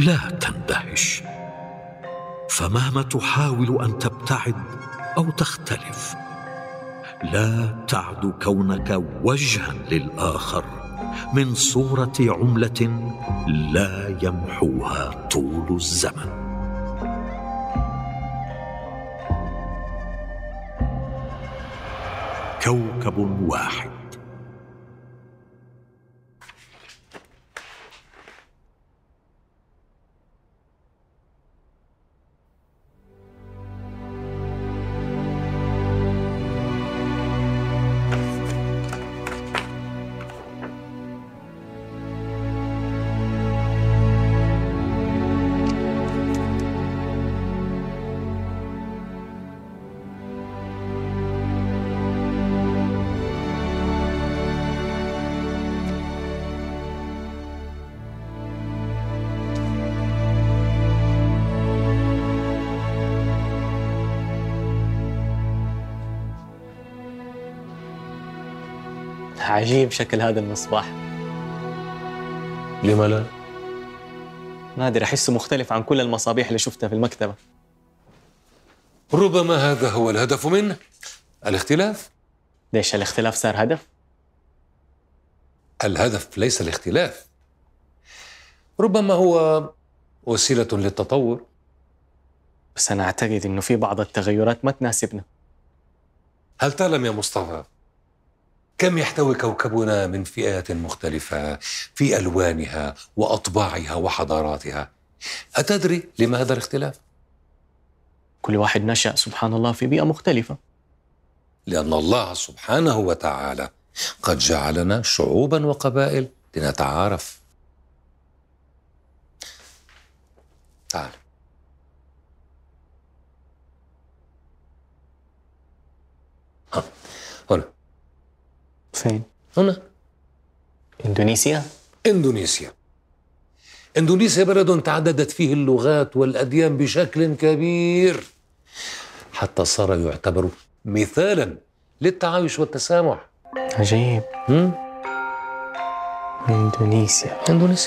لا تندهش، فمهما تحاول أن تبتعد أو تختلف، لا تعد كونك وجها للآخر من صورة عملة لا يمحوها طول الزمن. كوكب واحد. عجيب شكل هذا المصباح. لما لا؟ ما أدري، أحسه مختلف عن كل المصابيح اللي شفتها في المكتبة. ربما هذا هو الهدف منه، الاختلاف. ليش الاختلاف صار هدف؟ الهدف ليس الاختلاف، ربما هو وسيلة للتطور. بس أنا أعتقد إنه في بعض التغيرات ما تناسبنا. هل تعلم يا مصطفى كم يحتوي كوكبنا من فئات مختلفة في ألوانها وأطباعها وحضاراتها؟ أتدري لماذا الاختلاف؟ كل واحد نشأ سبحان الله في بيئة مختلفة. لأن الله سبحانه وتعالى قد جعلنا شعوبا وقبائل لنتعارف. تعال. هنا. فين؟ هنا. إندونيسيا؟ إندونيسيا بلد تعددت فيه اللغات والأديان بشكل كبير، حتى صار يعتبر مثالا للتعايش والتسامح. عجيب. إندونيسيا.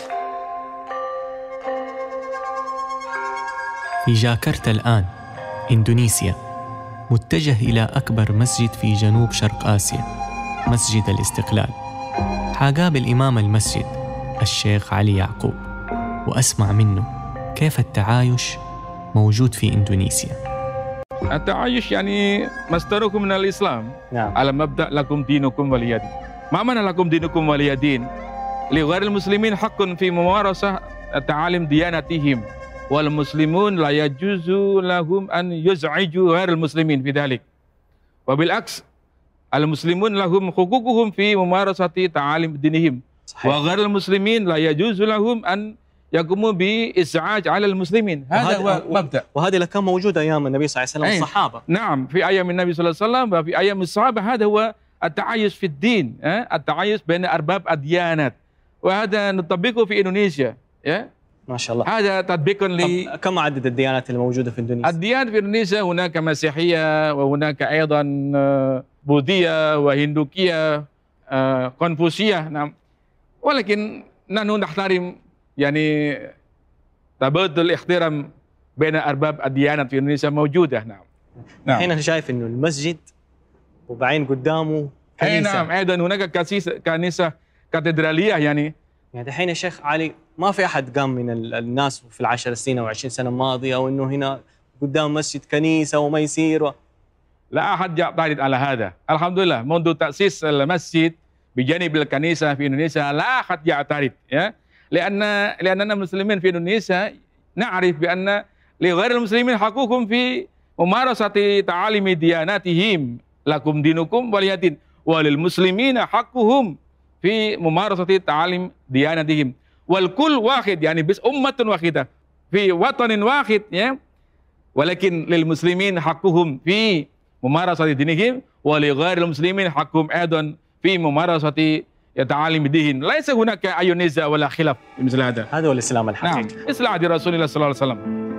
في جاكرتا الآن، إندونيسيا، متجه إلى أكبر مسجد في جنوب شرق آسيا، مسجد الاستقلال. حقابل إمام المسجد الشيخ علي يعقوب وأسمع منه كيف التعايش موجود في إندونيسيا. التعايش يعني مصدره من الإسلام. نعم. على مبدأ لكم دينكم ولي دين. ما معنى لكم دينكم ولي دين؟ لغير المسلمين حق في ممارسة تعاليم ديانتهم، والمسلمون لا يجوز لهم أن يزعجوا غير المسلمين في ذلك، وبالعكس المسلمون لهم حقوقهم في ممارسة تعاليم دينهم. صحيح. وغير المسلمين لا يجوز لهم أن يقوموا بإزعاج على المسلمين. هذا هو مبدأ، وهذه كان موجود أيام النبي صلى الله عليه وسلم والصحابة. نعم، في أيام النبي صلى الله عليه وسلم وفي أيام الصحابة. هذا هو التعايش في الدين، التعايش بين أرباب الديانات، وهذا نطبقه في إندونيسيا. ما شاء الله. هذا تطبيق كم عدد الديانات اللي موجودة في إندونيسيا؟ الديانات في إندونيسيا هناك مسيحية، وهناك أيضا بوذية وهندوكية، كونفوشية. نعم، ولكن نحن نحترم يعني تبادل الاحترام بين أرباب الديانات في إندونيسيا موجودة. نعم. الحين أنا شايف إنه المسجد وبعين قدامه كنيسة. نعم، أيضا هناك كنيسة كاتدرالية. يعني الحين يا شيخ علي ما في أحد قام من الناس في العشر سنين أو 20 سنة الماضية أو إنه هنا قدام مسجد كنيسة وما يصير لا أحد يعترض على هذا. الحمد لله، منذ تأسيس المسجد بجانب الكنيسة في إندونيسيا لا أحد يعترض، لأننا مسلمين في إندونيسيا نعرف بأن لغير المسلمين حقوقهم في ممارسة تعاليم دياناتهم، لكم دينكم ولي دين، وللمسلمين حقهم في ممارسة تعاليم ديانتهم، والكل واحد، يعني بس أمة واحدة في وطن واحد، ولكن للمسلمين حقهم في ممارسة دينهم، ولغير المسلمين حقهم أيضا في ممارسة تعاليم دينهم. ليس هناك أي نزاع ولا خلاف مثل هذا. هذا هو الإسلام الحقيقي. نعم، إسلام عهد رسول الله صلى الله عليه وسلم.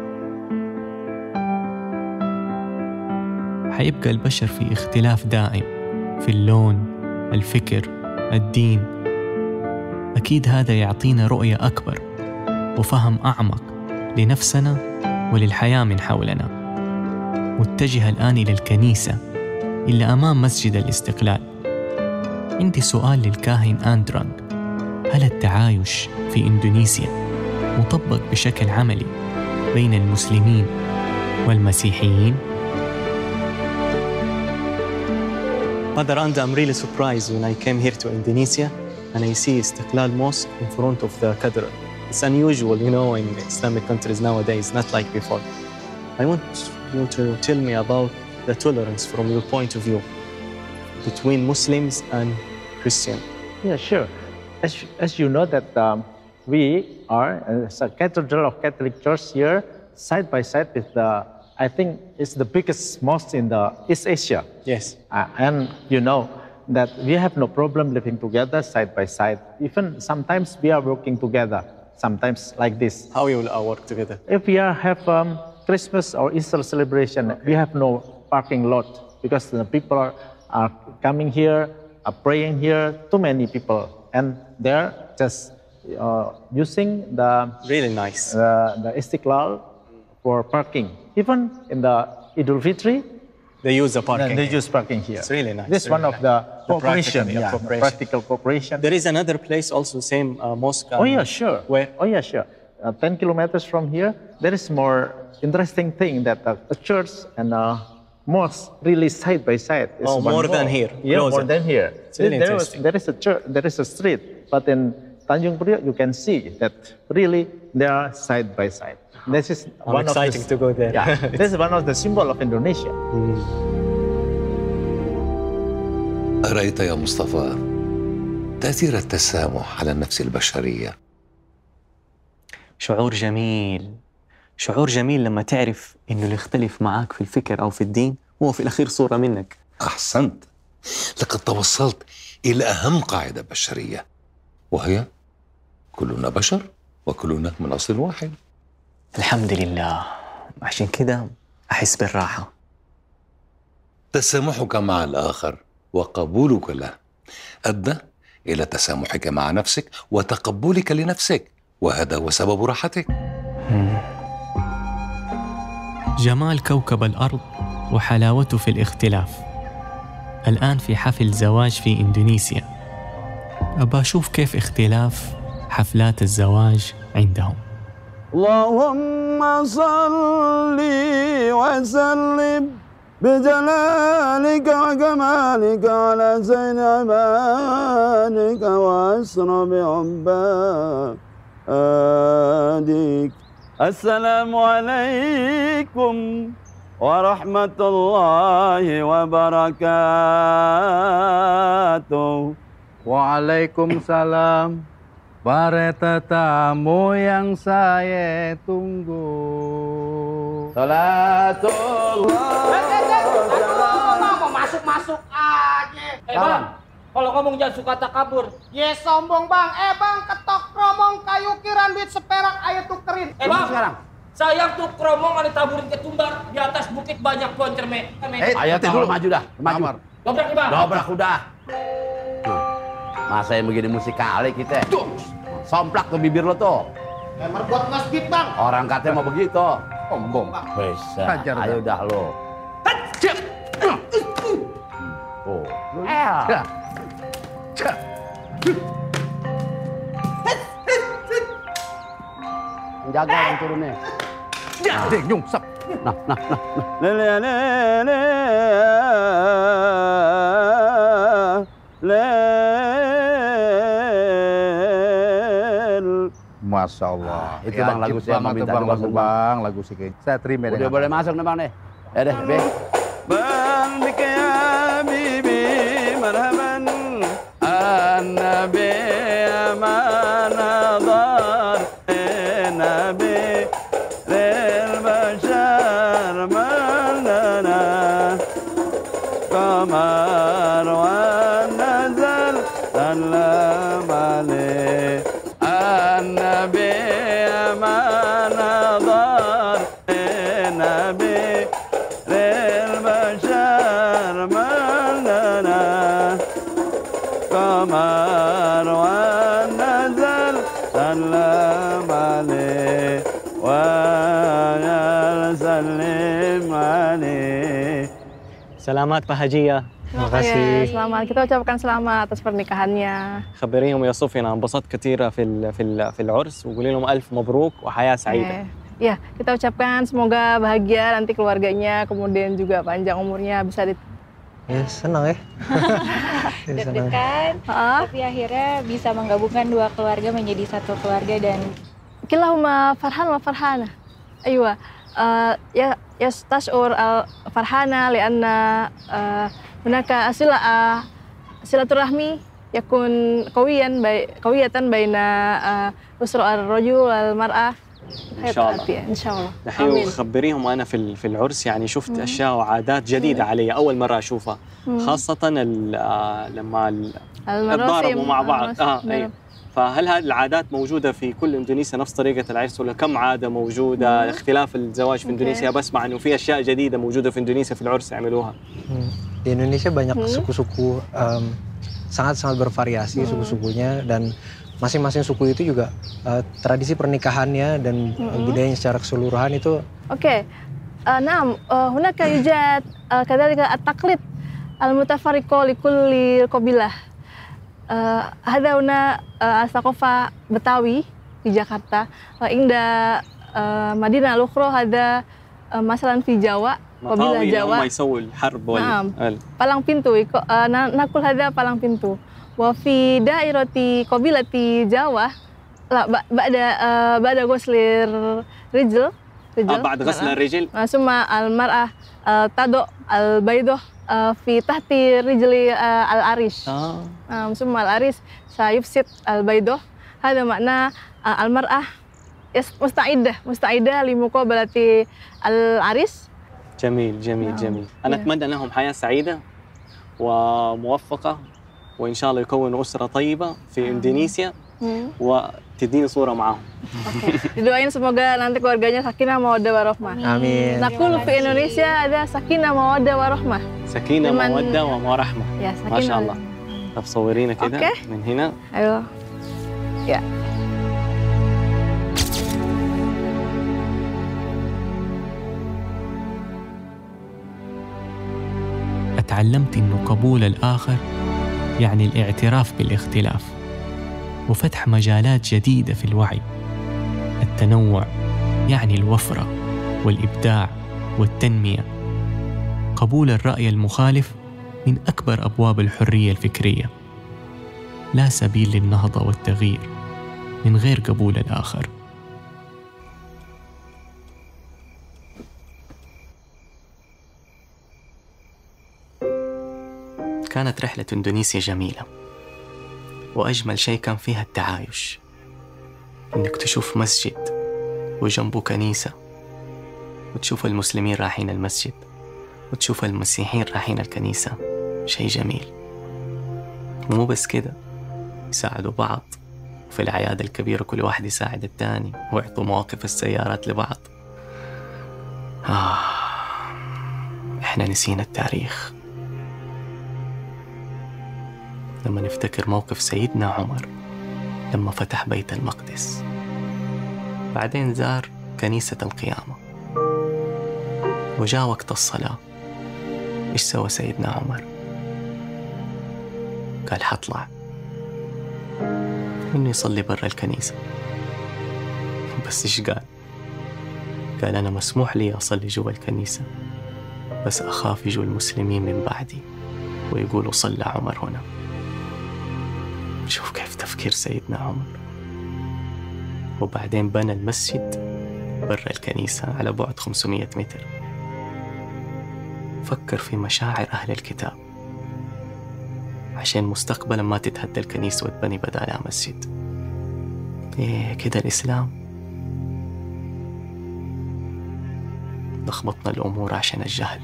حيبقى البشر في اختلاف دائم في اللون، الفكر، الدين. أكيد هذا يعطينا رؤية أكبر وفهم أعمق لنفسنا وللحياة من حولنا. متجهة الآن إلى الكنيسة اللي أمام مسجد الاستقلال. عندي سؤال للكاهن أندرانغ: هل التعايش في إندونيسيا مطبق بشكل عملي بين المسلمين والمسيحيين؟ Father Anda, I'm really surprised when I came here to Indonesia and I see Istiqlal Mosque in front of the cathedral. It's unusual, you know, in Islamic countries nowadays, not like before. I want you to tell me about the tolerance from your point of view between Muslims and Christians. Yeah, sure. As you know that we are a cathedral of Catholic Church here, side by side with I think it's the biggest mosque in the East Asia. Yes. And you know that we have no problem living together side by side. Even sometimes we are working together, sometimes like this. How you will work together? If we have Christmas or Easter celebration, we have no parking lot because the people are coming here, are praying here, too many people. And they're just using the Really nice. the Istiqlal for parking. Even in the Idul Fitri, They use the parking. they use parking here. It's really nice. This is one of the cooperation, practical, practical cooperation. There is another place also, same mosque. Oh yeah, sure. Where? Oh yeah, sure. 10 kilometers from here, there is more interesting thing that a church and a mosque really side by side. It's Oh, one more than wall. here, Yeah, closer. more than here. It's really there interesting. there is a church, there is a street, but in Tanjung Priok you can see that really they are side by side. This is I'm one excited of the, to go there. Yeah, this is one of the symbol of Indonesia. أرأيت يا مصطفى تأثير التسامح على النفس البشرية؟ شعور جميل. شعور جميل لما تعرف إنه اللي يختلف معاك في الفكر أو في الدين هو في الأخير صورة منك. أحسنت، لقد توصلت إلى أهم قاعدة بشرية، وهي كلنا بشر وكلنا من أصل واحد. الحمد لله، عشان كده أحس بالراحة. تسامحك مع الآخر وقبولك له أدى إلى تسامحك مع نفسك وتقبلك لنفسك، وهذا هو سبب راحتك. جمال كوكب الأرض وحلاوته في الاختلاف. الآن في حفل زواج في إندونيسيا. أبى أشوف كيف اختلاف حفلات الزواج عندهم. اللهم صل وسلم بجلالك وجمالك على زين عبادك وأسرى بعبادك. السلام عليكم ورحمة الله وبركاته. Waalaikumsalam. Para tetamu yang saya tunggu. Salatullah. Mau masuk aja. Bang, kalau ngomong jangan suka takabur. Yes, sombong bang. Bang, ketok kromong kayu kiran duit seperak ayo tukerin. Bang, sekarang. Sayang tuh kromong ada taburin ketumbar di atas bukit banyak pohon cermek. Ayo dulu maju dah, maju. Dobrak nih bang. Dobrak udah. Masa yang begini musikali kita. Somplak tuh bibir lo tuh. Merbuat masjid bang. Orang katanya mau begitu. Sombong. Bisa. Ayo dah lo. Oh. Jaga yang turunnya. Ding, nyungsep. Nah. Masya Allah. Itu bang lagu saya mau minta bang, lagu sih. Saya terima. Udah boleh masuk nih bang nih. Ya deh, Be. Bang bika ya bibi marhaban an-nabi amanadar nabi lil bashar manana qamar wa nazal salam alayh an-nabi amanadar nabi قمر ونزل سلم عليه sallim alaih. Selamat Pak Hajiyah. Terima kasih. Selamat. Kita ucapkan selamat atas pernikahannya. خبريهم يا صوفي أنا انبسطت كثير في العرس وقولي لهم ألف مبروك وحياة سعيدة. Ya, kita ucapkan semoga bahagia nanti keluarganya, kemudian juga panjang umurnya bisa Ya senang ya. Deg-degan, tapi akhirnya bisa menggabungkan dua keluarga menjadi satu keluarga dan kilahuma farhan wa farhana. Aywa. يستشعر فرحانة لأن هناك صلة الرحم يكون قوية بين أسرة الرجل والمرأة. إن شاء الله. إن شاء الله. دحين خبريهم أنا في العرس يعني شفت أشياء وعادات جديدة علي أول مرة أشوفها، خاصة لما الضاربوا مع بعض. أيوة. فهل هذه العادات موجودة في كل إندونيسيا نفس طريقة العرس ولا كم عادة موجودة؟ اختلاف الزواج في إندونيسيا بسمع إنه في أشياء جديدة موجودة في إندونيسيا في العرس يعملوها. Di Indonesia banyak suku-suku sangat-sangat bervariasi suku-sukunya dan masing-masing suku itu juga tradisi pernikahannya dan budayanya secara keseluruhan itu. Oke. نعم هناك يوجد كذلك التقليد المتفرق لكل قبيلة. هذا هنا الثقافة بتاوي في جاكرتا وعند مدينة الأخرى هذا مثلا في جاوا قبيلة جاوا هم يسووا الحرب palang pintu نقول هذا palang pintu وفي دائرة قبيلة جاوا لا بعد غسل الرجل بعد غسل الرجل ثم المرأة تضع البيضة في تحت رجل العريس. ثم العريس سيفسد البيضة. هذا معنى المرأة مستعدة لمقابلة العريس. جميل جميل جميل. أنا أتمنى لهم حياة سعيدة وموفقة وإن شاء الله يكونوا أسرة طيبة في إندونيسيا وتديني صورة معهم. Didoain semoga nanti keluarganya sakinah mawaddah warahmah. Amin. Nakul في Indonesia ada sakinah mawaddah warahmah. سكينة مودة ورحمة. يا سكينة. ما شاء الله. طب صورينا كده من هنا. أيوه. يا. تعلمت إنه قبول الآخر يعني الاعتراف بالاختلاف وفتح مجالات جديدة في الوعي. التنوع يعني الوفرة والإبداع والتنمية. قبول الرأي المخالف من أكبر أبواب الحرية الفكرية. لا سبيل للنهضة والتغيير من غير قبول الآخر. كانت رحلة إندونيسيا جميلة وأجمل شيء كان فيها التعايش. إنك تشوف مسجد وجنبه كنيسة وتشوف المسلمين رايحين المسجد وتشوف المسيحيين رايحين الكنيسة، شيء جميل. ومو بس كده، يساعدوا بعض في الأعياد الكبيرة، كل واحد يساعد التاني ويعطوا مواقف السيارات لبعض. إحنا نسينا التاريخ لما نفتكر موقف سيدنا عمر لما فتح بيت المقدس، بعدين زار كنيسة القيامة وجاء وقت الصلاة. إيش سوى سيدنا عمر؟ قال حطلع إنه يصلي برا الكنيسة. بس إيش قال؟ قال أنا مسموح لي أصلي جوا الكنيسة بس أخاف يجوا المسلمين من بعدي ويقولوا صلى عمر هنا. شوف كيف تفكير سيدنا عمر. وبعدين بنى المسجد برا الكنيسة على بعد 500 متر. فكر في مشاعر أهل الكتاب عشان مستقبلا ما تتهدى الكنيسة وتبني بدالها مسجد. إيه كده الإسلام لخبطنا الأمور عشان الجهل.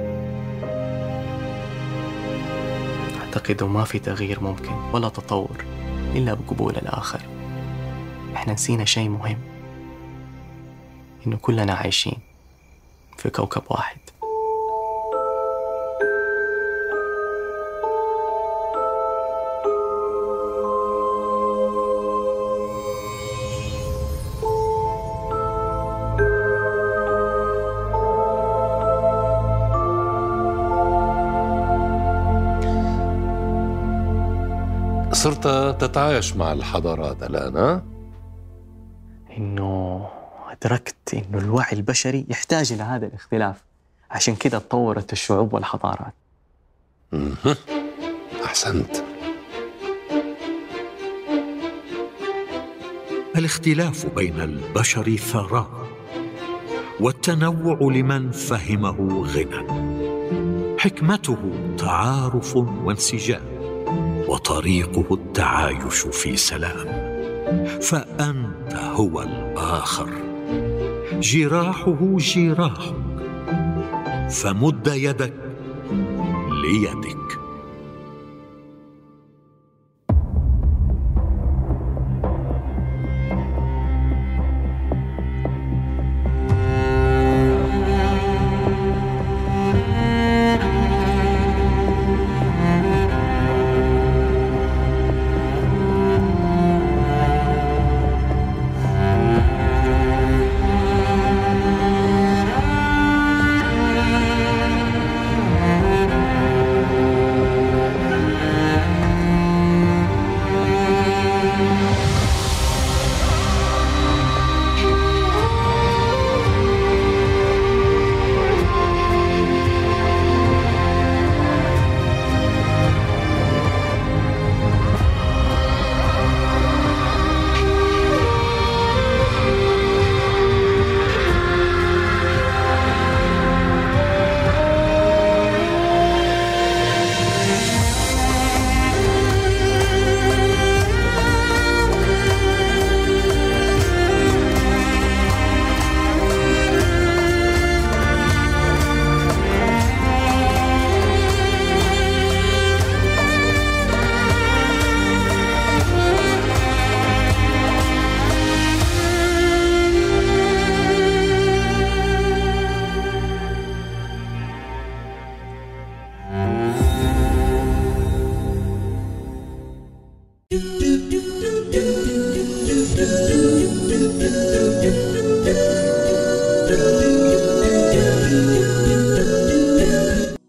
أعتقد ما في تغيير ممكن ولا تطور إلا بقبول الآخر. إحنا نسينا شيء مهم، إنه كلنا عايشين في كوكب واحد. صرت تتعايش مع الحضارات الآن، ها؟ إنه أدركت إنه الوعي البشري يحتاج إلى هذا الاختلاف، عشان كده تطورت الشعوب والحضارات. أحسنت. الاختلاف بين البشر ثراء، والتنوع لمن فهمه غنى. حكمته تعارف وانسجام، وطريقه التعايش في سلام. فأنت هو الآخر، جراحه جراحك، فمد يدك ليدك.